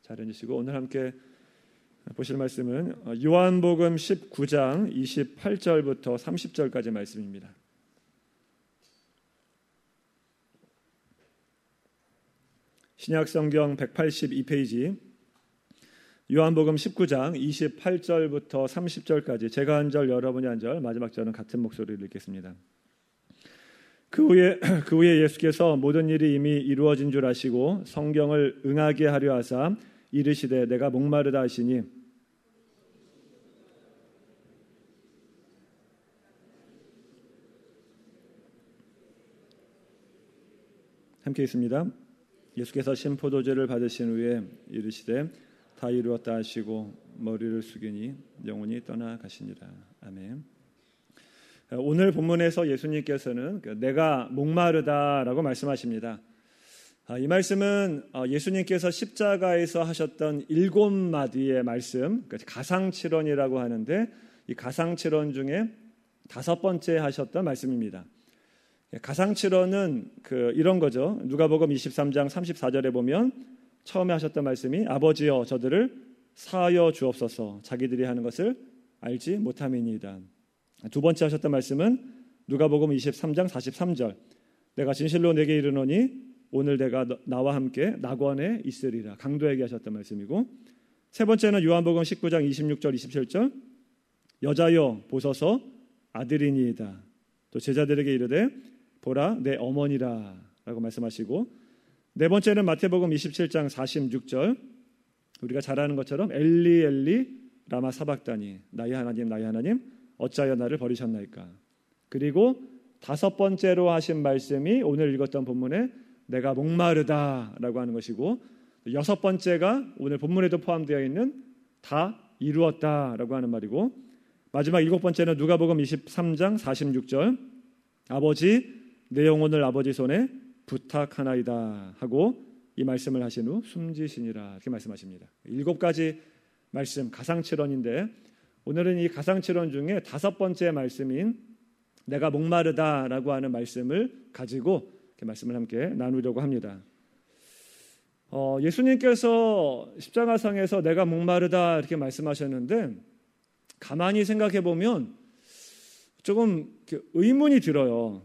잘 앉으시고 오늘 함께 보실 말씀은 요한복음 19장 28절부터 30절까지 말씀입니다. 신약성경 182페이지 요한복음 19장 28절부터 30절까지 제가 한 절 여러분이 한 절 마지막 절은 같은 목소리로 읽겠습니다. 그 후에 예수께서 모든 일이 이미 이루어진 줄 아시고 성경을 응하게 하려 하사 이르시되 내가 목마르다 하시니 함께 있습니다. 예수께서 신포도주를 받으신 후에 이르시되 다 이루었다 하시고 머리를 숙이니 영혼이 떠나가시니라. 아멘. 오늘 본문에서 예수님께서는 내가 목마르다라고 말씀하십니다. 이 말씀은 예수님께서 십자가에서 하셨던 7마디의 말씀, 가상칠언이라고 하는데 이 가상칠언 중에 5번째 하셨던 말씀입니다. 가상칠언은 이런 거죠. 누가복음 23장 34절에 보면 처음에 하셨던 말씀이 아버지여 저들을 사하여 주옵소서 자기들이 하는 것을 알지 못함이니이다. 두 번째 하셨던 말씀은 누가복음 23장 43절 내가 진실로 내게 이르노니 오늘 내가 나와 함께 낙원에 있으리라. 강도에게 하셨던 말씀이고 세 번째는 요한복음 19장 26절 27절 여자여 보소서 아들이니이다. 또 제자들에게 이르되 보라 내 어머니라 라고 말씀하시고 네 번째는 마태복음 27장 46절 우리가 잘 아는 것처럼 엘리 엘리 라마 사박다니 나의 하나님 어찌하여 나를 버리셨나이까. 그리고 5번째로 하신 말씀이 오늘 읽었던 본문에 내가 목마르다라고 하는 것이고 6번째가 오늘 본문에도 포함되어 있는 다 이루었다라고 하는 말이고 마지막 7번째는 누가복음 23장 46절 아버지 내 영혼을 아버지 손에 부탁하나이다 하고 이 말씀을 하신 후 숨지시니라 이렇게 말씀하십니다. 7가지 말씀 가상칠언인데 오늘은 이 가상칠언 중에 5번째 말씀인 내가 목마르다라고 하는 말씀을 가지고 이렇게 말씀을 함께 나누려고 합니다. 예수님께서 십자가상에서 내가 목마르다 이렇게 말씀하셨는데 가만히 생각해 보면 조금 의문이 들어요.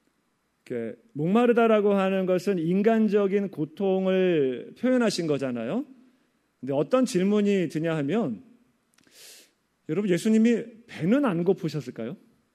목마르다라고 하는 것은 인간적인 고통을 표현하신 거잖아요. 근데 어떤 질문이 드냐 하면 여러분 예수님이 배는 안 고프셨을까요?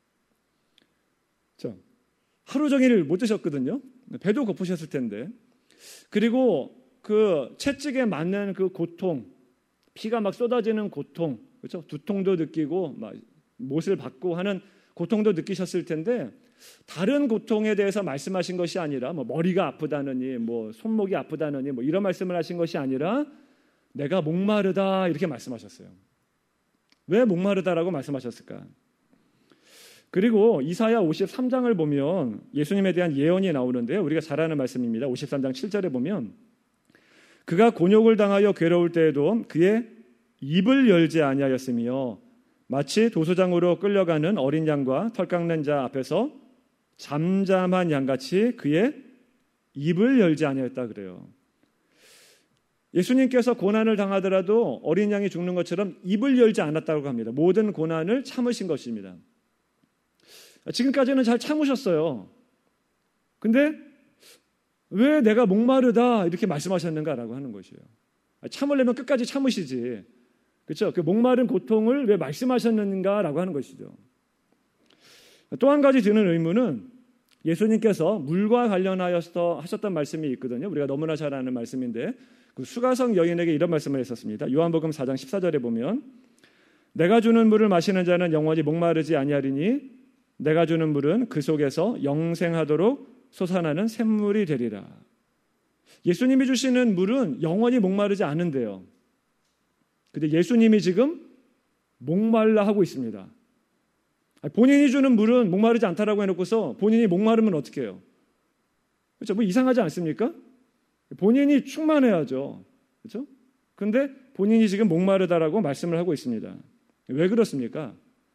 하루 종일 못 드셨거든요. 배도 고프셨을 텐데. 그리고 그 채찍에 맞는 그 고통, 피가 막 쏟아지는 고통, 그렇죠? 두통도 느끼고 막 못을 받고 하는 고통도 느끼셨을 텐데 다른 고통에 대해서 말씀하신 것이 아니라 뭐 머리가 아프다느니 뭐 손목이 아프다느니 뭐 이런 말씀을 하신 것이 아니라 내가 목마르다 이렇게 말씀하셨어요. 왜 목마르다라고 말씀하셨을까? 그리고 이사야 53장을 보면 예수님에 대한 예언이 나오는데요. 우리가 잘 아는 말씀입니다. 53장 7절에 보면 그가 곤욕을 당하여 괴로울 때에도 그의 입을 열지 아니하였으며 마치 도수장으로 끌려가는 어린 양과 털 깎는 자 앞에서 잠잠한 양같이 그의 입을 열지 아니하였다 그래요. 예수님께서 고난을 당하더라도 어린 양이 죽는 것처럼 입을 열지 않았다고 합니다. 모든 고난을 참으신 것입니다. 지금까지는 잘 참으셨어요. 근데 왜 내가 목마르다 이렇게 말씀하셨는가라고 하는 것이에요. 참으려면 끝까지 참으시지. 그렇죠? 그 목마른 고통을 왜 말씀하셨는가라고 하는 것이죠. 또 한 가지 드는 의문은 예수님께서 물과 관련하여서 하셨던 말씀이 있거든요. 우리가 너무나 잘 아는 말씀인데 그 수가성 여인에게 이런 말씀을 했었습니다. 요한복음 4장 14절에 보면 내가 주는 물을 마시는 자는 영원히 목마르지 아니하리니 내가 주는 물은 그 속에서 영생하도록 솟아나는 샘물이 되리라. 예수님이 주시는 물은 영원히 목마르지 않은데요. 근데 예수님이 지금 목말라 하고 있습니다. 본인이 주는 물은 목마르지 않다라고 해놓고서 본인이 목마르면 어떻게 해요? 그렇죠? 뭐 이상하지 않습니까? 본인이 충만해야죠. 그렇죠? 근데 본인이 지금 목마르다라고 말씀을 하고 있습니다. 왜 그렇습니까?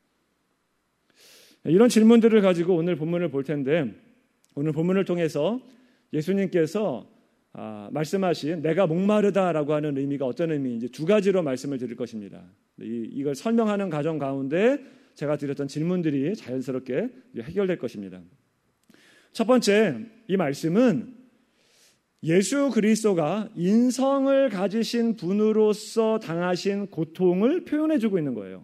이런 질문들을 가지고 오늘 본문을 볼 텐데 오늘 본문을 통해서 예수님께서 말씀하신 내가 목마르다라고 하는 의미가 어떤 의미인지 두 가지로 말씀을 드릴 것입니다. 이걸 설명하는 과정 가운데 제가 드렸던 질문들이 자연스럽게 해결될 것입니다. 첫 번째, 이 말씀은 예수 그리스도가 인성을 가지신 분으로서 당하신 고통을 표현해주고 있는 거예요.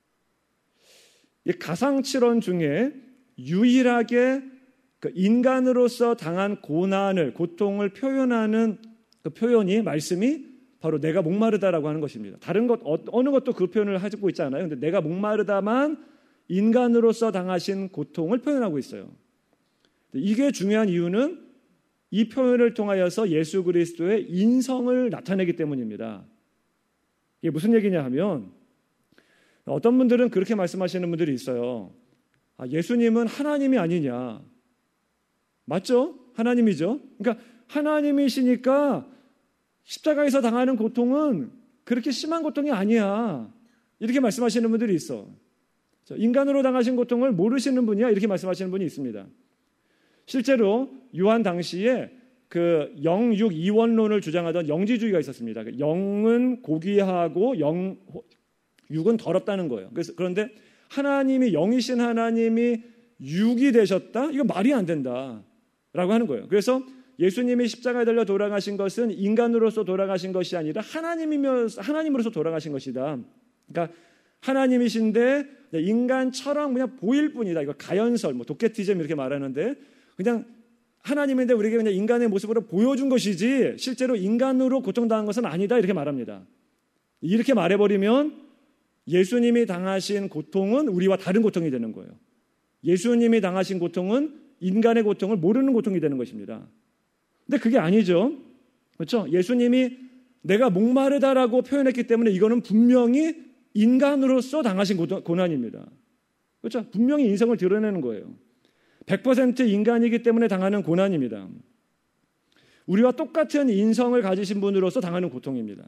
이 가상칠언 중에 유일하게 인간으로서 당한 고통을 표현하는 그 표현이 말씀이 바로 내가 목마르다라고 하는 것입니다. 다른 것 어느 것도 그 표현을 하고 있지 않아요. 근데 내가 목마르다만 인간으로서 당하신 고통을 표현하고 있어요. 이게 중요한 이유는 이 표현을 통하여서 예수 그리스도의 인성을 나타내기 때문입니다. 이게 무슨 얘기냐 하면 어떤 분들은 그렇게 말씀하시는 분들이 있어요. 예수님은 하나님이 아니냐. 맞죠? 하나님이죠. 그러니까 하나님이시니까 십자가에서 당하는 고통은 그렇게 심한 고통이 아니야. 이렇게 말씀하시는 분들이 있어. 인간으로 당하신 고통을 모르시는 분이야. 이렇게 말씀하시는 분이 있습니다. 실제로 요한 당시에 그 영육 이원론을 주장하던 영지주의가 있었습니다. 영은 고귀하고 육은 더럽다는 거예요. 그런데 하나님이 영이신 하나님이 육이 되셨다? 이거 말이 안 된다라고 하는 거예요. 그래서 예수님이 십자가에 달려 돌아가신 것은 인간으로서 돌아가신 것이 아니라 하나님으로서 돌아가신 것이다. 그러니까 하나님이신데 인간처럼 그냥 보일 뿐이다. 이거 가연설, 도케티즘 이렇게 말하는데 그냥 하나님인데 우리에게 그냥 인간의 모습으로 보여준 것이지 실제로 인간으로 고통당한 것은 아니다. 이렇게 말합니다. 이렇게 말해버리면 예수님이 당하신 고통은 우리와 다른 고통이 되는 거예요. 예수님이 당하신 고통은 인간의 고통을 모르는 고통이 되는 것입니다. 근데 그게 아니죠. 그렇죠? 예수님이 내가 목마르다라고 표현했기 때문에 이거는 분명히 인간으로서 당하신 고난입니다. 그렇죠? 분명히 인성을 드러내는 거예요. 100% 인간이기 때문에 당하는 고난입니다. 우리와 똑같은 인성을 가지신 분으로서 당하는 고통입니다.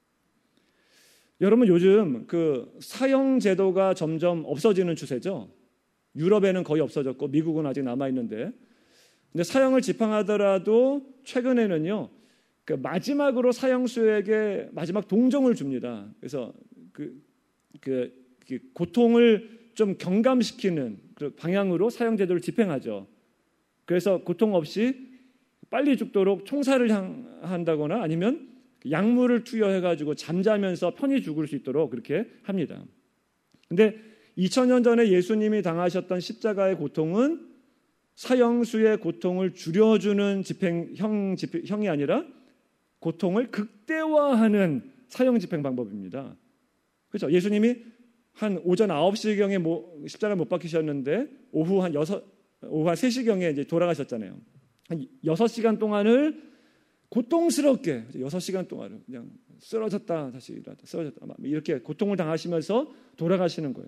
여러분 요즘 그 사형 제도가 점점 없어지는 추세죠. 유럽에는 거의 없어졌고 미국은 아직 남아있는데 근데 사형을 집행하더라도 최근에는요 그 마지막으로 사형수에게 마지막 동정을 줍니다. 그래서 그 고통을 좀 경감시키는 방향으로 사형 제도를 집행하죠. 그래서 고통 없이 빨리 죽도록 총살을 한다거나 아니면 약물을 투여해가지고 잠자면서 편히 죽을 수 있도록 그렇게 합니다. 근데 2000년 전에 예수님이 당하셨던 십자가의 고통은 사형수의 고통을 줄여주는 형이 아니라 고통을 극대화하는 사형 집행 방법입니다. 그렇죠? 예수님이 한 오전 9시경에 십자가를 못 박히셨는데 오후 한 3시경에 이제 돌아가셨잖아요. 한 6시간 동안을 고통스럽게 6시간 동안을 그냥 쓰러졌다 다시 일어났다 쓰러졌다 이렇게 고통을 당하시면서 돌아가시는 거예요.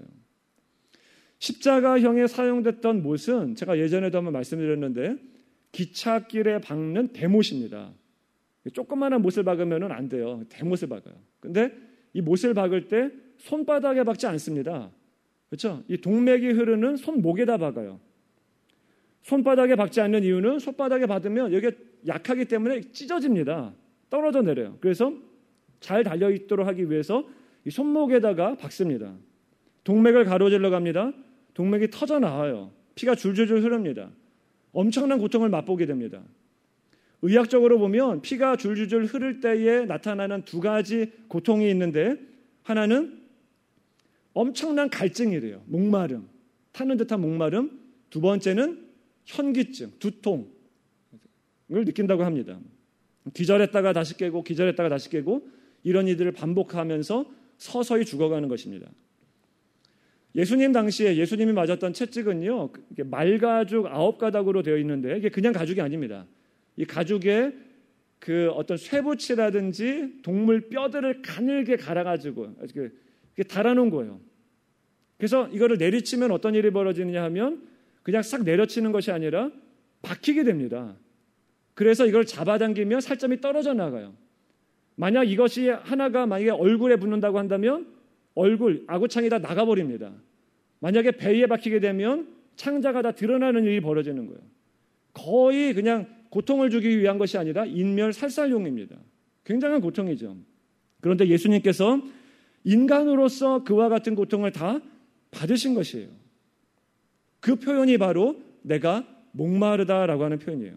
십자가형에 사용됐던 못은 제가 예전에도 한번 말씀드렸는데 기찻길에 박는 대못입니다. 조그마한 못을 박으면 안 돼요. 대못을 박아요. 근데 이 못을 박을 때 손바닥에 박지 않습니다. 그렇죠? 이 동맥이 흐르는 손목에다 박아요. 손바닥에 박지 않는 이유는 손바닥에 받으면 여기가 약하기 때문에 찢어집니다. 떨어져 내려요. 그래서 잘 달려있도록 하기 위해서 이 손목에다가 박습니다. 동맥을 가로질러 갑니다. 동맥이 터져 나와요. 피가 줄줄줄 흐릅니다. 엄청난 고통을 맛보게 됩니다. 의학적으로 보면 피가 줄줄줄 흐를 때에 나타나는 두 가지 고통이 있는데 하나는 엄청난 갈증이래요. 목마름, 타는 듯한 목마름. 두 번째는 현기증, 두통을 느낀다고 합니다. 기절했다가 다시 깨고 기절했다가 다시 깨고 이런 일들을 반복하면서 서서히 죽어가는 것입니다. 예수님 당시에 예수님이 맞았던 채찍은요 말가죽 9가닥으로 되어 있는데 이게 그냥 가죽이 아닙니다. 이 가죽에 그 어떤 쇠붙이라든지 동물 뼈들을 가늘게 갈아가지고 이렇게 달아놓은 거예요. 그래서 이거를 내리치면 어떤 일이 벌어지느냐 하면 그냥 싹 내려치는 것이 아니라 박히게 됩니다. 그래서 이걸 잡아당기면 살점이 떨어져 나가요. 만약 이것이 하나가 만약에 얼굴에 붙는다고 한다면 얼굴, 아구창이 다 나가버립니다. 만약에 배에 박히게 되면 창자가 다 드러나는 일이 벌어지는 거예요. 거의 그냥 고통을 주기 위한 것이 아니라 인멸살살용입니다. 굉장한 고통이죠. 그런데 예수님께서 인간으로서 그와 같은 고통을 다 받으신 것이에요. 그 표현이 바로 내가 목마르다라고 하는 표현이에요.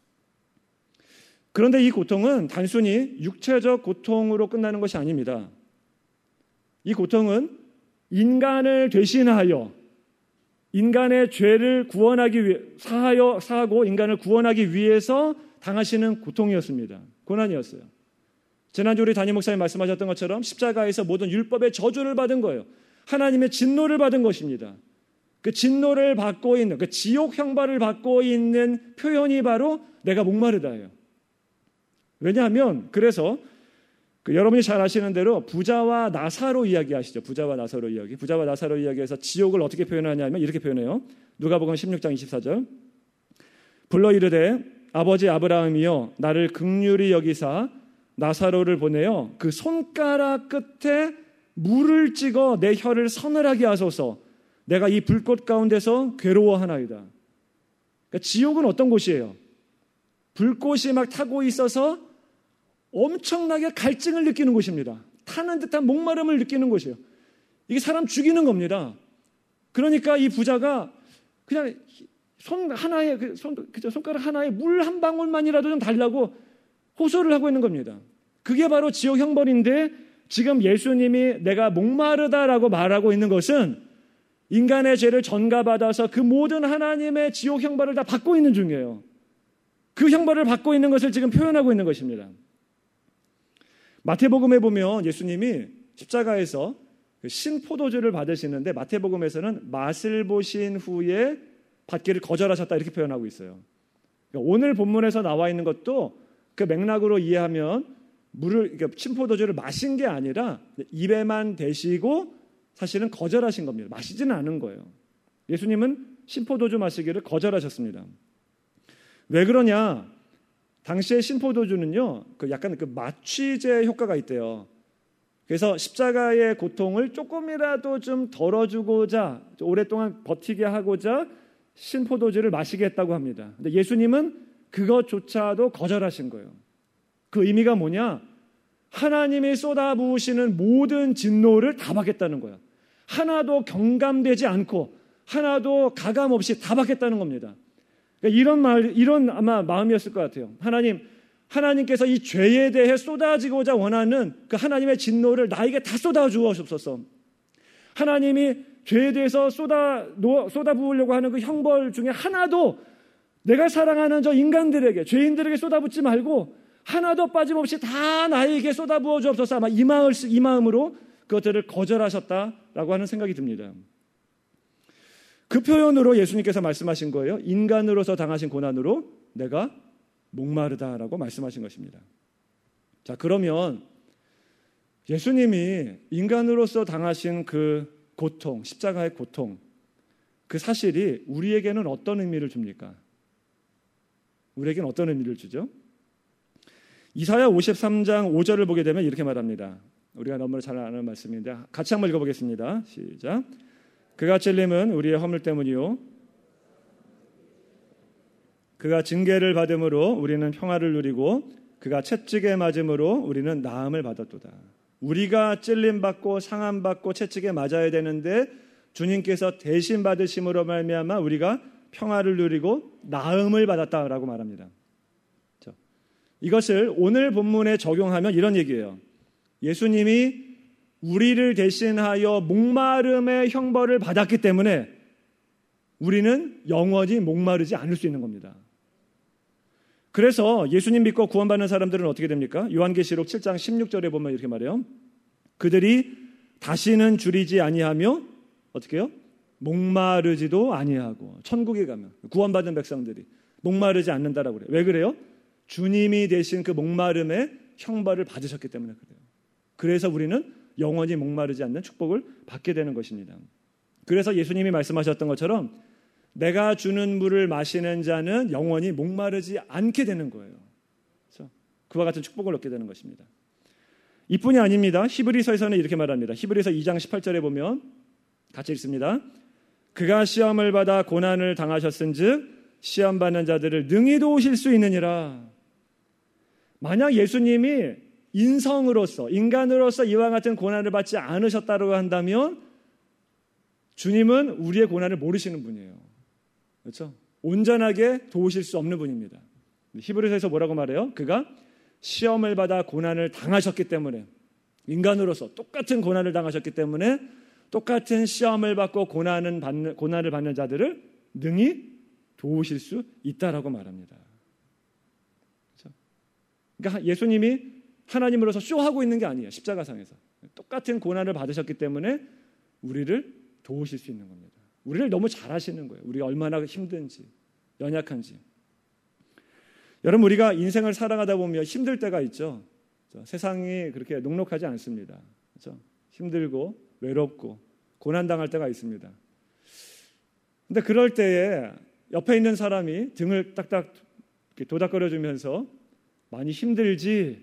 그런데 이 고통은 단순히 육체적 고통으로 끝나는 것이 아닙니다. 이 고통은 인간을 대신하여 인간의 죄를 구원하기 위해 사하고 인간을 구원하기 위해서 당하시는 고통이었습니다. 고난이었어요. 지난주 우리 담임 목사님 말씀하셨던 것처럼 십자가에서 모든 율법의 저주를 받은 거예요. 하나님의 진노를 받은 것입니다. 그 진노를 받고 있는, 그 지옥 형벌을 받고 있는 표현이 바로 내가 목마르다예요. 왜냐하면 그래서 여러분이 잘 아시는 대로 부자와 나사로 이야기하시죠. 부자와 나사로 이야기. 부자와 나사로 이야기에서 지옥을 어떻게 표현하냐면 이렇게 표현해요. 누가복음 16장 24절. 불러 이르되 아버지 아브라함이여 나를 긍휼히 여기사 나사로를 보내어 그 손가락 끝에 물을 찍어 내 혀를 서늘하게 하소서. 내가 이 불꽃 가운데서 괴로워하나이다. 그러니까 지옥은 어떤 곳이에요? 불꽃이 막 타고 있어서 엄청나게 갈증을 느끼는 곳입니다. 타는 듯한 목마름을 느끼는 곳이에요. 이게 사람 죽이는 겁니다. 그러니까 이 부자가 그냥 손가락 하나에 물 한 방울만이라도 좀 달라고 호소를 하고 있는 겁니다. 그게 바로 지옥 형벌인데 지금 예수님이 내가 목마르다라고 말하고 있는 것은 인간의 죄를 전가받아서 그 모든 하나님의 지옥 형벌을 다 받고 있는 중이에요. 그 형벌을 받고 있는 것을 지금 표현하고 있는 것입니다. 마태복음에 보면 예수님이 십자가에서 신포도주를 받으시는데 마태복음에서는 맛을 보신 후에 받기를 거절하셨다 이렇게 표현하고 있어요. 그러니까 오늘 본문에서 나와 있는 것도 그 맥락으로 이해하면 그러니까 신포도주를 마신 게 아니라 입에만 대시고 사실은 거절하신 겁니다. 마시지는 않은 거예요. 예수님은 신포도주 마시기를 거절하셨습니다. 왜 그러냐? 당시의 신포도주는요, 약간 마취제 효과가 있대요. 그래서 십자가의 고통을 조금이라도 좀 덜어주고자, 오랫동안 버티게 하고자 신포도주를 마시게 했다고 합니다. 근데 예수님은 그것조차도 거절하신 거예요. 그 의미가 뭐냐? 하나님이 쏟아부으시는 모든 진노를 다 받겠다는 거예요. 하나도 경감되지 않고 하나도 가감 없이 다 받겠다는 겁니다. 그러니까 이런 아마 마음이었을 것 같아요. 하나님께서 이 죄에 대해 쏟아지고자 원하는 그 하나님의 진노를 나에게 다 쏟아주옵소서. 하나님이 죄에 대해서 쏟아부으려고 하는 그 형벌 중에 하나도 내가 사랑하는 저 인간들에게, 죄인들에게 쏟아붓지 말고 하나도 빠짐없이 다 나에게 쏟아부어 주옵소서. 아마 이 마음으로 그것들을 거절하셨다라고 하는 생각이 듭니다. 그 표현으로 예수님께서 말씀하신 거예요. 인간으로서 당하신 고난으로 내가 목마르다라고 말씀하신 것입니다. 자, 그러면 예수님이 인간으로서 당하신 그 고통, 십자가의 고통, 그 사실이 우리에게는 어떤 의미를 줍니까? 우리에게는 어떤 의미를 주죠? 이사야 53장 5절을 보게 되면 이렇게 말합니다. 우리가 너무 잘 아는 말씀인데 같이 한번 읽어보겠습니다. 시작. 그가 찔림은 우리의 허물 때문이요 그가 징계를 받음으로 우리는 평화를 누리고 그가 채찍에 맞음으로 우리는 나음을 받았도다. 우리가 찔림받고 상함받고 채찍에 맞아야 되는데 주님께서 대신 받으심으로 말미암아 우리가 평화를 누리고 나음을 받았다라고 말합니다. 이것을 오늘 본문에 적용하면 이런 얘기예요. 예수님이 우리를 대신하여 목마름의 형벌을 받았기 때문에 우리는 영원히 목마르지 않을 수 있는 겁니다. 그래서 예수님 믿고 구원받는 사람들은 어떻게 됩니까? 요한계시록 7장 16절에 보면 이렇게 말해요. 그들이 다시는 줄이지 아니하며 어떻게 해요? 목마르지도 아니하고 천국에 가면 구원받은 백성들이 목마르지 않는다라고 그래요. 왜 그래요? 주님이 대신 그 목마름의 형벌을 받으셨기 때문에 그래요. 그래서 우리는 영원히 목마르지 않는 축복을 받게 되는 것입니다. 그래서 예수님이 말씀하셨던 것처럼 내가 주는 물을 마시는 자는 영원히 목마르지 않게 되는 거예요. 그래서 그와 같은 축복을 얻게 되는 것입니다. 이뿐이 아닙니다. 히브리서에서는 이렇게 말합니다. 히브리서 2장 18절에 보면 같이 읽습니다. 그가 시험을 받아 고난을 당하셨은즉 시험 받는 자들을 능히 도우실 수 있느니라. 만약 예수님이 인간으로서 이와 같은 고난을 받지 않으셨다고 한다면 주님은 우리의 고난을 모르시는 분이에요. 그렇죠? 온전하게 도우실 수 없는 분입니다. 히브리서에서 뭐라고 말해요? 그가 시험을 받아 고난을 당하셨기 때문에, 인간으로서 똑같은 고난을 당하셨기 때문에 똑같은 시험을 받고 고난을 받는 자들을 능히 도우실 수 있다라고 말합니다. 그렇죠? 그러니까 예수님이 하나님으로서 쇼하고 있는 게 아니에요. 십자가상에서 똑같은 고난을 받으셨기 때문에 우리를 도우실 수 있는 겁니다. 우리를 너무 잘 아시는 거예요. 우리가 얼마나 힘든지, 연약한지. 여러분, 우리가 인생을 살아가다 보면 힘들 때가 있죠. 세상이 그렇게 녹록하지 않습니다. 그렇죠? 힘들고 외롭고 고난당할 때가 있습니다. 근데 그럴 때에 옆에 있는 사람이 등을 딱딱 도닥거려주면서 많이 힘들지?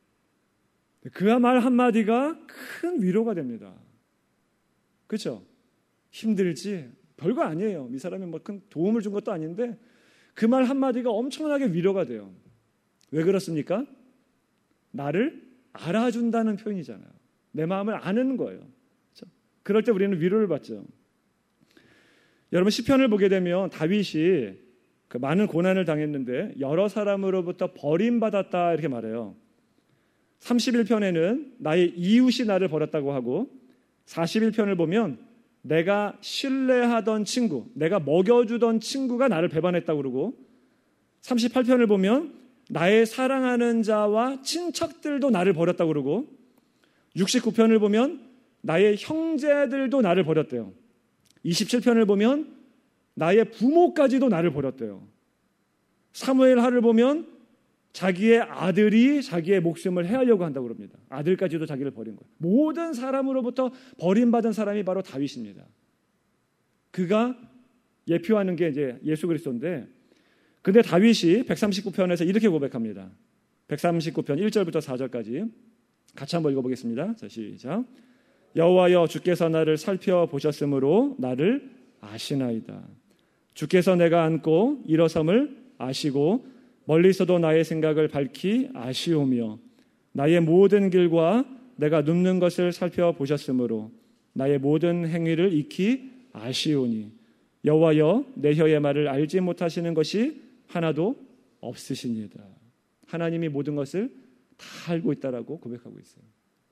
그 말 한마디가 큰 위로가 됩니다. 그렇죠? 힘들지? 별거 아니에요. 이 사람이 뭐 큰 도움을 준 것도 아닌데 그 말 한마디가 엄청나게 위로가 돼요. 왜 그렇습니까? 나를 알아준다는 표현이잖아요. 내 마음을 아는 거예요. 그렇죠? 그럴 때 우리는 위로를 받죠. 여러분, 시편을 보게 되면 다윗이 그 많은 고난을 당했는데 여러 사람으로부터 버림받았다 이렇게 말해요. 31편에는 나의 이웃이 나를 버렸다고 하고 41편을 보면 내가 신뢰하던 친구, 내가 먹여주던 친구가 나를 배반했다고 그러고 38편을 보면 나의 사랑하는 자와 친척들도 나를 버렸다고 그러고 69편을 보면 나의 형제들도 나를 버렸대요. 27편을 보면 나의 부모까지도 나를 버렸대요. 사무엘하를 보면 자기의 아들이 자기의 목숨을 해하려고 한다고 그럽니다. 아들까지도 자기를 버린 거예요. 모든 사람으로부터 버림받은 사람이 바로 다윗입니다. 그가 예표하는 게 이제 예수 그리스도인데, 근데 다윗이 139편에서 이렇게 고백합니다. 139편 1절부터 4절까지 같이 한번 읽어보겠습니다. 자, 시작. 여호와여, 주께서 나를 살펴보셨으므로 나를 아시나이다. 주께서 내가 앉고 일어섬을 아시고 멀리서도 나의 생각을 밝히 아시오며 나의 모든 길과 내가 눕는 것을 살펴보셨으므로 나의 모든 행위를 익히 아시오니 여호와여, 내 혀의 말을 알지 못하시는 것이 하나도 없으시니이다. 하나님이 모든 것을 다 알고 있다라고 고백하고 있어요.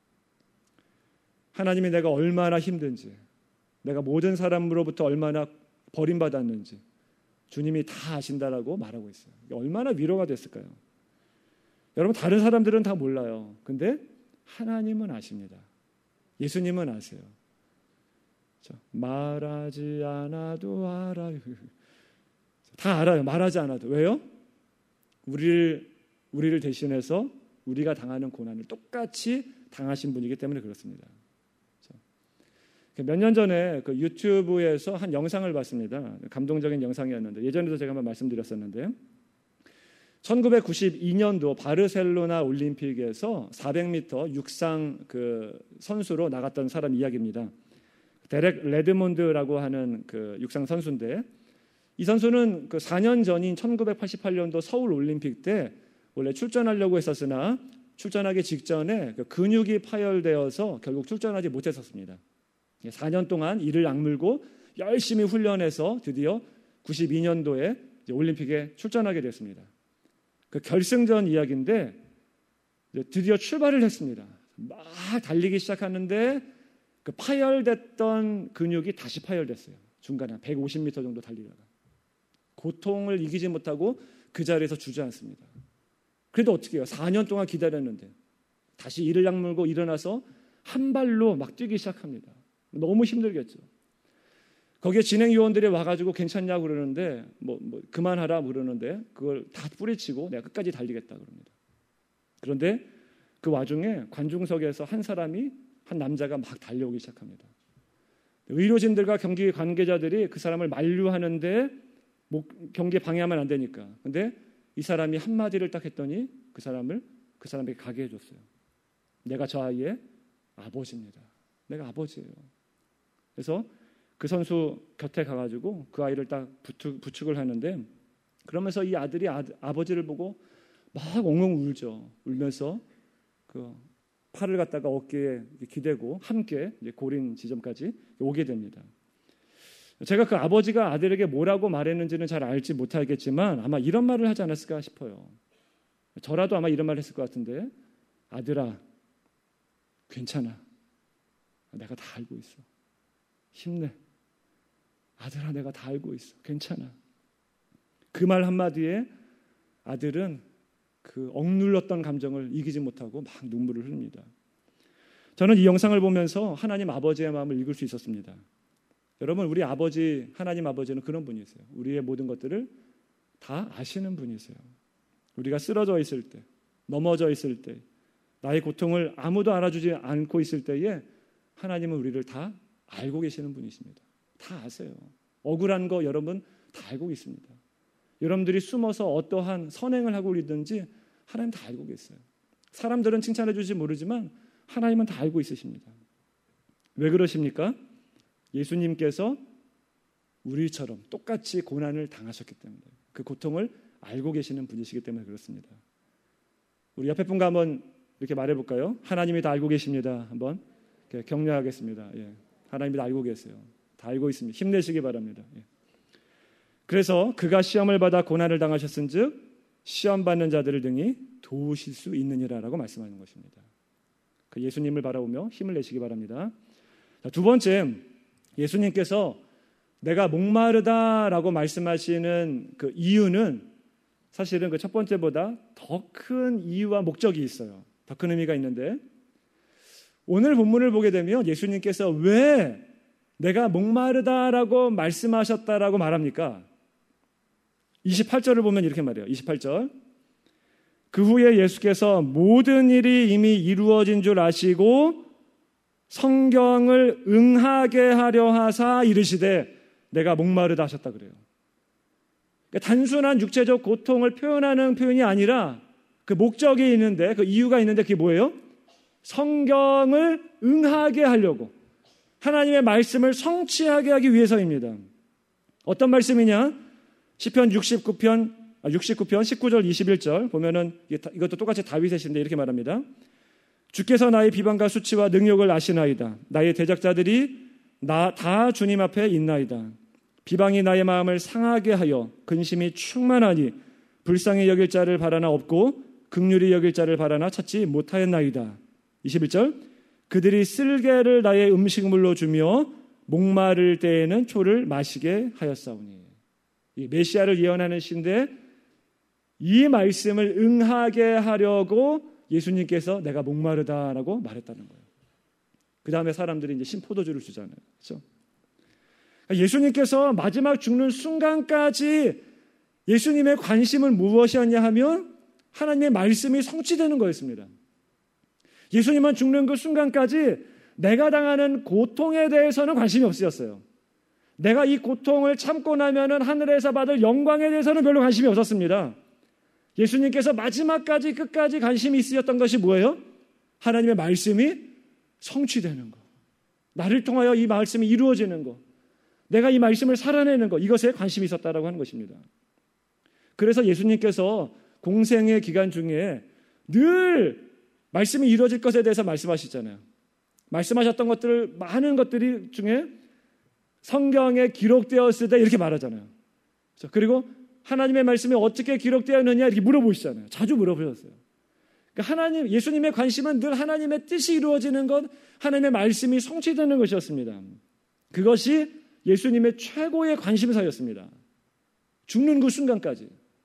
하나님이 내가 얼마나 힘든지, 내가 모든 사람으로부터 얼마나 버림받았는지 주님이 다 아신다라고 말하고 있어요. 얼마나 위로가 됐을까요? 여러분, 다른 사람들은 다 몰라요. 근데 하나님은 아십니다. 예수님은 아세요. 말하지 않아도 알아요. 다 알아요. 말하지 않아도. 왜요? 우리를 대신해서 우리가 당하는 고난을 똑같이 당하신 분이기 때문에 그렇습니다. 몇 년 전에 그 유튜브에서 한 영상을 봤습니다. 감동적인 영상이었는데 예전에도 제가 한번 말씀드렸었는데 1992년도 바르셀로나 올림픽에서 400m 육상 그 선수로 나갔던 사람 이야기입니다. 데렉 레드몬드라고 하는 그 육상 선수인데 이 선수는 그 4년 전인 1988년도 서울 올림픽 때 원래 출전하려고 했었으나 출전하기 직전에 그 근육이 파열되어서 결국 출전하지 못했었습니다. 4년 동안 이를 악물고 열심히 훈련해서 드디어 92년도에 올림픽에 출전하게 됐습니다. 그 결승전 이야기인데 드디어 출발을 했습니다. 막 달리기 시작하는데 그 파열됐던 근육이 다시 파열됐어요. 중간에 150m 정도 달리다가 고통을 이기지 못하고 그 자리에서 주저앉습니다. 그래도 어떻게 해요? 4년 동안 기다렸는데 다시 이를 악물고 일어나서 한 발로 막 뛰기 시작합니다. 너무 힘들겠죠. 거기에 진행요원들이 와가지고 괜찮냐고 그러는데 뭐 그만하라 그러는데 그걸 다 뿌리치고 내가 끝까지 달리겠다 그럽니다. 그런데 그 와중에 관중석에서 한 남자가 막 달려오기 시작합니다. 의료진들과 경기 관계자들이 그 사람을 만류하는데 경기에 방해하면 안 되니까. 근데 이 사람이 한마디를 딱 했더니 그 사람에게 가게 해줬어요. 내가 저 아이의 아버지입니다. 내가 아버지예요. 그래서 그 선수 곁에 가가지고 그 아이를 딱 부축을 하는데 그러면서 이 아들이 아버지를 보고 막 엉엉 울죠. 울면서 그 팔을 갖다가 어깨에 기대고 함께 이제 고린 지점까지 오게 됩니다. 제가 그 아버지가 아들에게 뭐라고 말했는지는 잘 알지 못하겠지만 아마 이런 말을 하지 않았을까 싶어요. 저라도 아마 이런 말을 했을 것 같은데, 아들아, 괜찮아. 내가 다 알고 있어. 힘내. 아들아, 내가 다 알고 있어. 괜찮아. 그 말 한마디에 아들은 그 억눌렀던 감정을 이기지 못하고 막 눈물을 흘립니다. 저는 이 영상을 보면서 하나님 아버지의 마음을 읽을 수 있었습니다. 여러분, 우리 아버지, 하나님 아버지는 그런 분이세요. 우리의 모든 것들을 다 아시는 분이세요. 우리가 쓰러져 있을 때, 넘어져 있을 때, 나의 고통을 아무도 알아주지 않고 있을 때에 하나님은 우리를 다 알고 계시는 분이십니다. 다 아세요. 억울한 거 여러분 다 알고 있습니다. 여러분들이 숨어서 어떠한 선행을 하고 있든지 하나님 다 알고 계세요. 사람들은 칭찬해 주지 모르지만 하나님은 다 알고 있으십니다. 왜 그러십니까? 예수님께서 우리처럼 똑같이 고난을 당하셨기 때문에, 그 고통을 알고 계시는 분이시기 때문에 그렇습니다. 우리 옆에 분과 한번 이렇게 말해볼까요? 하나님이 다 알고 계십니다. 한번 격려하겠습니다. 예. 하나님이 다 알고 계세요. 다 알고 있습니다. 힘내시기 바랍니다. 예. 그래서 그가 시험을 받아 고난을 당하셨은즉 시험 받는 자들을 등이 도우실 수 있느니라라고 말씀하는 것입니다. 그 예수님을 바라보며 힘을 내시기 바랍니다. 자, 두 번째, 예수님께서 내가 목마르다라고 말씀하시는 그 이유는 사실은 그 첫 번째보다 더 큰 이유와 목적이 있어요. 더 큰 의미가 있는데, 오늘 본문을 보게 되면 예수님께서 왜 내가 목마르다라고 말씀하셨다라고 말합니까? 28절을 보면 이렇게 말해요. 28절. 그 후에 예수께서 모든 일이 이미 이루어진 줄 아시고 성경을 응하게 하려 하사 이르시되 내가 목마르다 하셨다 그래요. 그러니까 단순한 육체적 고통을 표현하는 표현이 아니라 그 목적이 있는데, 그 이유가 있는데, 그게 뭐예요? 성경을 응하게 하려고, 하나님의 말씀을 성취하게 하기 위해서입니다. 어떤 말씀이냐? 시편 69편 19절 21절 보면은 이것도 똑같이 다윗의 시인데 이렇게 말합니다. 주께서 나의 비방과 수치와 능력을 아시나이다. 나의 대적자들이 다 주님 앞에 있나이다. 비방이 나의 마음을 상하게 하여 근심이 충만하니 불쌍히 여길 자를 바라나 없고 긍휼히 여길 자를 바라나 찾지 못하였나이다. 21절. 그들이 쓸개를 나의 음식물로 주며 목마를 때에는 초를 마시게 하였사오니. 이 메시아를 예언하는 시인데 이 말씀을 응하게 하려고 예수님께서 내가 목마르다라고 말했다는 거예요. 그 다음에 사람들이 이제 신포도주를 주잖아요. 그렇죠? 예수님께서 마지막 죽는 순간까지 예수님의 관심은 무엇이었냐 하면 하나님의 말씀이 성취되는 거였습니다. 예수님은 죽는 그 순간까지 내가 당하는 고통에 대해서는 관심이 없으셨어요. 내가 이 고통을 참고 나면은 하늘에서 받을 영광에 대해서는 별로 관심이 없었습니다. 예수님께서 마지막까지 끝까지 관심이 있으셨던 것이 뭐예요? 하나님의 말씀이 성취되는 거. 나를 통하여 이 말씀이 이루어지는 거. 내가 이 말씀을 살아내는 것. 이것에 관심이 있었다라고 하는 것입니다. 그래서 예수님께서 공생의 기간 중에 늘 말씀이 이루어질 것에 대해서 말씀하시잖아요. 말씀하셨던 것들, 많은 것들이 중에 성경에 기록되었을 때 이렇게 말하잖아요. 그리고 하나님의 말씀이 어떻게 기록되었느냐 이렇게 물어보시잖아요. 자주 물어보셨어요. 그러니까 예수님의 관심은 늘 하나님의 뜻이 이루어지는 것, 하나님의 말씀이 성취되는 것이었습니다. 그것이 예수님의 최고의 관심사였습니다. 죽는 그 순간까지.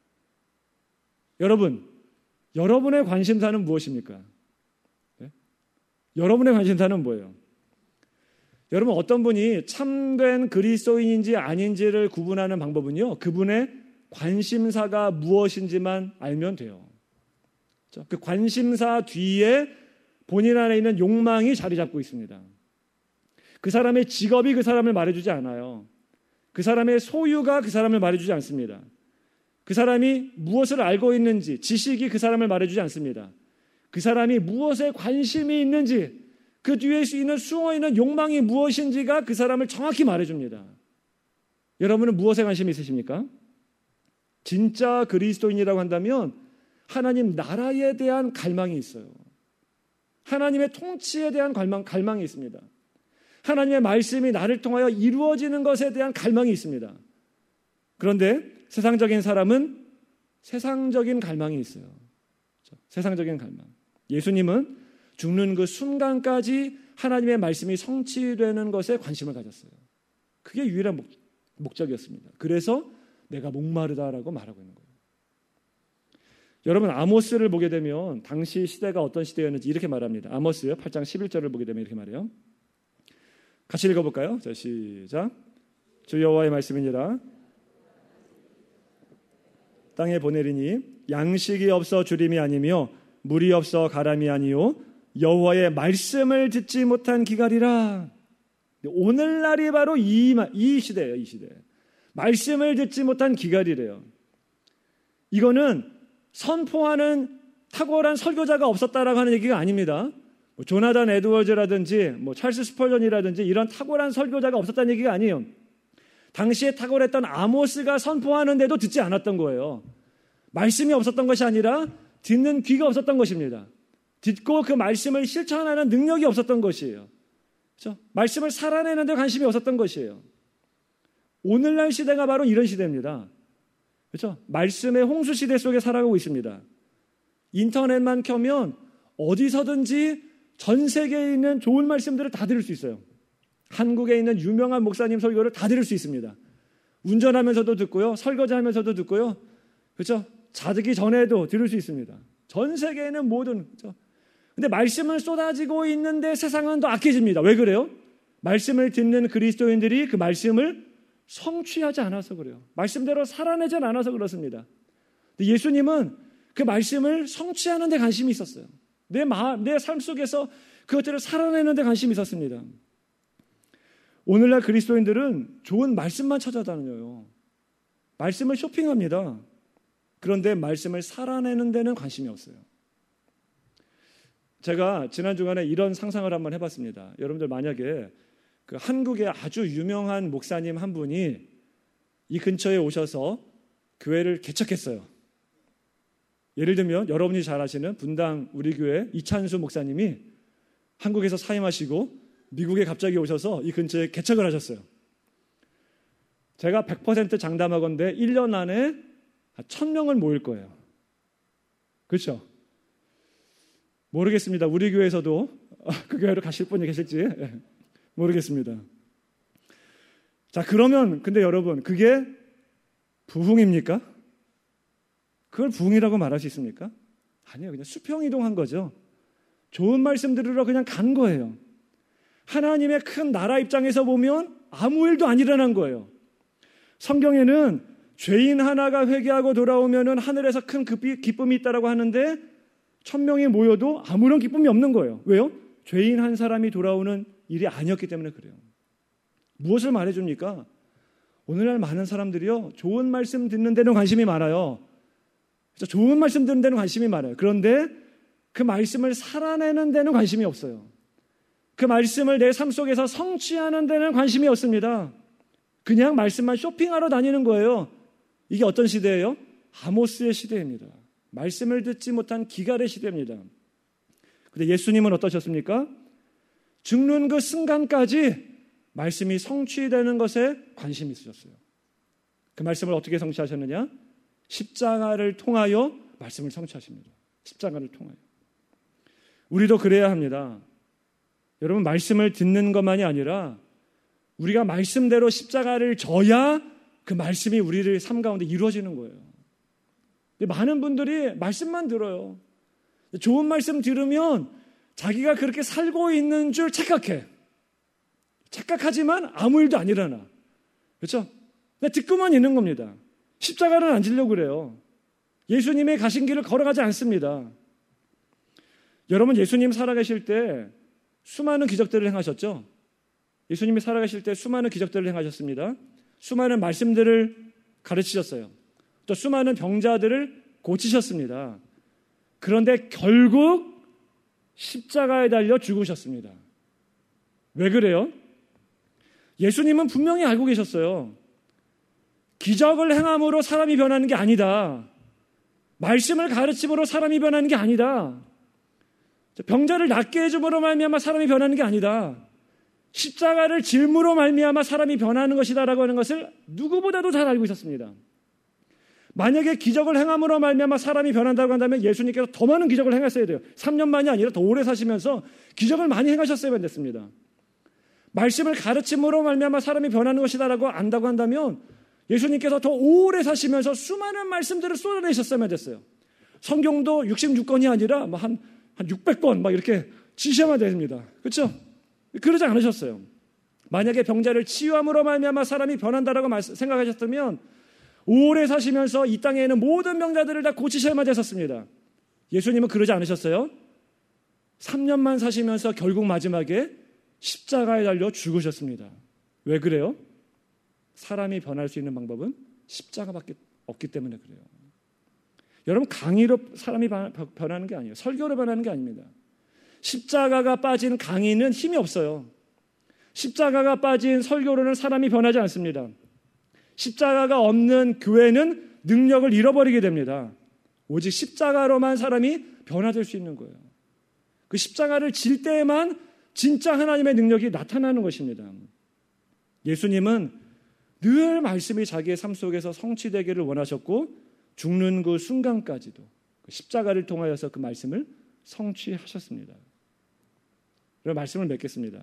여러분의 관심사는 무엇입니까? 네? 여러분의 관심사는 뭐예요? 여러분, 어떤 분이 참된 그리스도인인지 아닌지를 구분하는 방법은요, 그분의 관심사가 무엇인지만 알면 돼요. 그 관심사 뒤에 본인 안에 있는 욕망이 자리 잡고 있습니다. 그 사람의 직업이 그 사람을 말해주지 않아요. 그 사람의 소유가 그 사람을 말해주지 않습니다. 그 사람이 무엇을 알고 있는지, 지식이 그 사람을 말해주지 않습니다. 그 사람이 무엇에 관심이 있는지, 그 뒤에 있는 숨어있는 욕망이 무엇인지가 그 사람을 정확히 말해줍니다. 여러분은 무엇에 관심이 있으십니까? 진짜 그리스도인이라고 한다면 하나님 나라에 대한 갈망이 있어요. 하나님의 통치에 대한 갈망이 있습니다. 하나님의 말씀이 나를 통하여 이루어지는 것에 대한 갈망이 있습니다. 그런데 세상적인 사람은 세상적인 갈망이 있어요. 세상적인 갈망. 예수님은 죽는 그 순간까지 하나님의 말씀이 성취되는 것에 관심을 가졌어요. 그게 유일한 목적이었습니다. 그래서 내가 목마르다라고 말하고 있는 거예요. 여러분, 아모스를 보게 되면 당시 시대가 어떤 시대였는지 이렇게 말합니다. 아모스요 8장 11절을 보게 되면 이렇게 말해요. 같이 읽어볼까요? 자, 시작. 주 여호와의 말씀이니라. 땅에 보내리니 양식이 없어 주림이 아니며 물이 없어 가람이 아니요 여호와의 말씀을 듣지 못한 기갈이라. 오늘날이 바로 이 시대예요. 이 시대. 말씀을 듣지 못한 기갈이래요. 이거는 선포하는 탁월한 설교자가 없었다라고 하는 얘기가 아닙니다. 조나단 에드워즈라든지 찰스 스펄전이라든지 이런 탁월한 설교자가 없었다는 얘기가 아니에요. 당시에 탁월했던 아모스가 선포하는데도 듣지 않았던 거예요. 말씀이 없었던 것이 아니라 듣는 귀가 없었던 것입니다. 듣고 그 말씀을 실천하는 능력이 없었던 것이에요. 그렇죠? 말씀을 살아내는 데 관심이 없었던 것이에요. 오늘날 시대가 바로 이런 시대입니다. 그렇죠? 말씀의 홍수 시대 속에 살아가고 있습니다. 인터넷만 켜면 어디서든지 전 세계에 있는 좋은 말씀들을 다 들을 수 있어요. 한국에 있는 유명한 목사님 설교를 다 들을 수 있습니다. 운전하면서도 듣고요. 설거지하면서도 듣고요. 그렇죠? 자기 전에도 들을 수 있습니다. 전 세계에 있는 모든. 그렇죠? 근데 말씀은 쏟아지고 있는데 세상은 더 악해집니다. 왜 그래요? 말씀을 듣는 그리스도인들이 그 말씀을 성취하지 않아서 그래요. 말씀대로 살아내지 않아서 그렇습니다. 근데 예수님은 그 말씀을 성취하는 데 관심이 있었어요. 내 삶 속에서 그것들을 살아내는 데 관심이 있었습니다. 오늘날 그리스도인들은 좋은 말씀만 찾아다녀요. 말씀을 쇼핑합니다. 그런데 말씀을 살아내는 데는 관심이 없어요. 제가 지난 주간에 이런 상상을 한번 해봤습니다. 여러분들 만약에 그 한국의 아주 유명한 목사님 한 분이 이 근처에 오셔서 교회를 개척했어요. 예를 들면 여러분이 잘 아시는 분당 우리 교회 이찬수 목사님이 한국에서 사임하시고 미국에 갑자기 오셔서 이 근처에 개척을 하셨어요. 제가 100% 장담하건대 1년 안에 1000명을 모일 거예요. 그렇죠? 모르겠습니다. 우리 교회에서도 그 교회로 가실 분이 계실지 모르겠습니다. 자, 그러면 근데 여러분 그게 부흥입니까? 그걸 부흥이라고 말할 수 있습니까? 아니요. 그냥 수평이동한 거죠. 좋은 말씀 들으러 그냥 간 거예요. 하나님의 큰 나라 입장에서 보면 아무 일도 안 일어난 거예요. 성경에는 죄인 하나가 회개하고 돌아오면은 하늘에서 큰 기쁨이 있다라고 하는데 1000명이 모여도 아무런 기쁨이 없는 거예요. 왜요? 죄인 한 사람이 돌아오는 일이 아니었기 때문에 그래요. 무엇을 말해줍니까? 오늘날 많은 사람들이요, 좋은 말씀 듣는 데는 관심이 많아요. 좋은 말씀 듣는 데는 관심이 많아요. 그런데 그 말씀을 살아내는 데는 관심이 없어요. 그 말씀을 내 삶 속에서 성취하는 데는 관심이 없습니다. 그냥 말씀만 쇼핑하러 다니는 거예요. 이게 어떤 시대예요? 아모스의 시대입니다. 말씀을 듣지 못한 기갈의 시대입니다. 근데 예수님은 어떠셨습니까? 죽는 그 순간까지 말씀이 성취되는 것에 관심이 있으셨어요. 그 말씀을 어떻게 성취하셨느냐? 십자가를 통하여 말씀을 성취하십니다. 십자가를 통하여. 우리도 그래야 합니다. 여러분, 말씀을 듣는 것만이 아니라 우리가 말씀대로 십자가를 져야 그 말씀이 우리를 삶 가운데 이루어지는 거예요. 근데 많은 분들이 말씀만 들어요. 좋은 말씀 들으면 자기가 그렇게 살고 있는 줄 착각해. 착각하지만 아무 일도 안 일어나. 그렇죠? 그냥 듣고만 있는 겁니다. 십자가를 안 지려고 그래요. 예수님의 가신 길을 걸어가지 않습니다. 여러분, 예수님 살아계실 때 수많은 기적들을 행하셨죠? 예수님이 살아계실 때 수많은 기적들을 행하셨습니다. 수많은 말씀들을 가르치셨어요. 또 수많은 병자들을 고치셨습니다. 그런데 결국 십자가에 달려 죽으셨습니다. 왜 그래요? 예수님은 분명히 알고 계셨어요. 기적을 행함으로 사람이 변하는 게 아니다. 말씀을 가르침으로 사람이 변하는 게 아니다. 병자를 낫게 해줌으로 말미암아 사람이 변하는 게 아니다. 십자가를 질무로 말미암아 사람이 변하는 것이다라고 하는 것을 누구보다도 잘 알고 있었습니다. 만약에 기적을 행함으로 말미암아 사람이 변한다고 한다면 예수님께서 더 많은 기적을 행했어야 돼요. 3년만이 아니라 더 오래 사시면서 기적을 많이 행하셨어야 됐습니다. 말씀을 가르침으로 말미암아 사람이 변하는 것이다라고 안다고 한다면 예수님께서 더 오래 사시면서 수많은 말씀들을 쏟아내셨어야 됐어요. 성경도 66권이 아니라 한 600권 막 이렇게 지시하면 됩니다. 그렇죠? 그러지 않으셨어요. 만약에 병자를 치유함으로 말미암아 사람이 변한다라고 생각하셨다면 오래 사시면서 이 땅에 있는 모든 병자들을 다 고치셔야만 됐었습니다. 예수님은 그러지 않으셨어요. 3년만 사시면서 결국 마지막에 십자가에 달려 죽으셨습니다. 왜 그래요? 사람이 변할 수 있는 방법은 십자가밖에 없기 때문에 그래요. 여러분, 강의로 사람이 변하는 게 아니에요. 설교로 변하는 게 아닙니다. 십자가가 빠진 강의는 힘이 없어요. 십자가가 빠진 설교로는 사람이 변하지 않습니다. 십자가가 없는 교회는 능력을 잃어버리게 됩니다. 오직 십자가로만 사람이 변화될 수 있는 거예요. 그 십자가를 질 때에만 진짜 하나님의 능력이 나타나는 것입니다. 예수님은 늘 말씀이 자기의 삶 속에서 성취되기를 원하셨고 죽는 그 순간까지도 그 십자가를 통하여서 그 말씀을 성취하셨습니다. 그런 말씀을 맺겠습니다.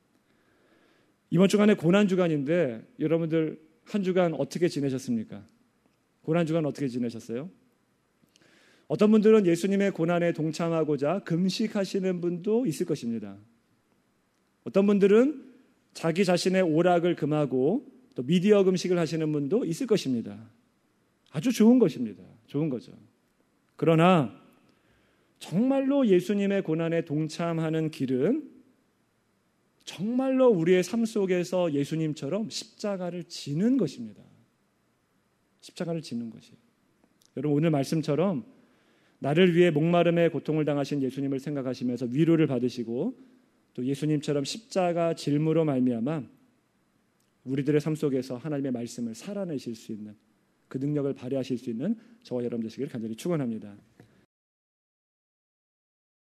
이번 주간에 고난주간인데 여러분들 한 주간 어떻게 지내셨습니까? 고난주간 어떻게 지내셨어요? 어떤 분들은 예수님의 고난에 동참하고자 금식하시는 분도 있을 것입니다. 어떤 분들은 자기 자신의 오락을 금하고 또 미디어 금식을 하시는 분도 있을 것입니다. 아주 좋은 것입니다. 좋은 거죠. 그러나 정말로 예수님의 고난에 동참하는 길은 정말로 우리의 삶 속에서 예수님처럼 십자가를 지는 것입니다. 십자가를 지는 것이에요. 여러분, 오늘 말씀처럼 나를 위해 목마름의 고통을 당하신 예수님을 생각하시면서 위로를 받으시고 또 예수님처럼 십자가 질무로 말미암아 우리들의 삶 속에서 하나님의 말씀을 살아내실 수 있는 그 능력을 발휘하실 수 있는 저와 여러분 되시기를 간절히 축원합니다.